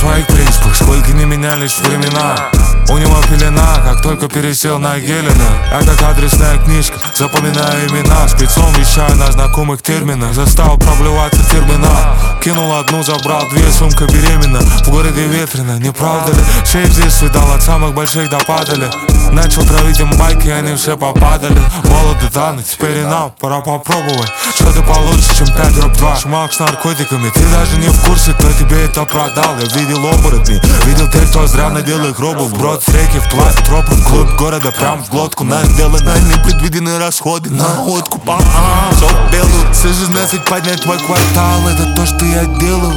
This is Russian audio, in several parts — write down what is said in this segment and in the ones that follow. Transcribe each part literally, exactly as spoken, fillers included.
своих принципах, сколько не менялись времена. У него пелена, как только пересел на Гелена. Я как адресная книжка, запоминаю имена, спецом вещаю на знакомых терминах. Застал проблеваться терминал. Кинул одну, забрал две, сумка беременна. В городе ветрено, не правда ли? Шесть здесь видал, от самых больших до падали. Начал травить им байки, они все попадали. Молоды даны, теперь и нам пора попробовать. Что ты получше, чем пять дробь два. Шмак с наркотиками, ты даже не в курсе, кто тебе это продал. Я видел оборотни, видел тех, кто зря надел их робов. Брод с реки в пласт, тропы вглубь города, прям в глотку. На сделаны непредвиденные расходы на откуп. Все белую, с шестнадцать поднять твой квартал, это то, что я делал.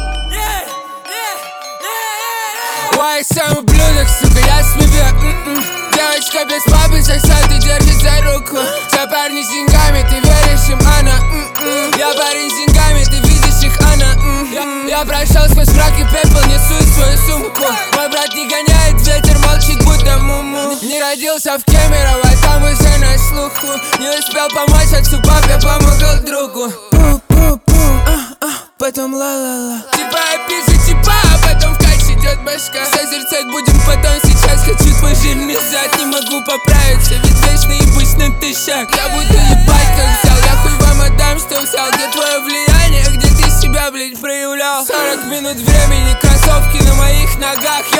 Ой, сам ублюдок, сука, я смею. Девочка без папы сосет и держит за руку. Все парни с деньгами, ты веришь им, она м-м. Я парень с деньгами, ты видишь их, она м-м. Я, я прошел сквозь мрак и пепел, несу свою сумку. Мой брат не гоняет ветер, молчит, будто муму. Не родился в Кемерово, там уже на слуху. Не успел помочь отцу, папе помогал другу. Пу-пу-пу, а-а, потом ла-ла-ла. Типа я пизжу, типа, а потом в кайф идет башка. Созерцать будем потом, сейчас хочу твой жирный зад. Не могу поправиться, ведь вечно ебусь на тысячах. Я буду ебать как взял, я хуй вам отдам, что взял. Где твое влияние, где ты себя, блять, проявлял? Сорок минут времени, кроссовки на моих ногах.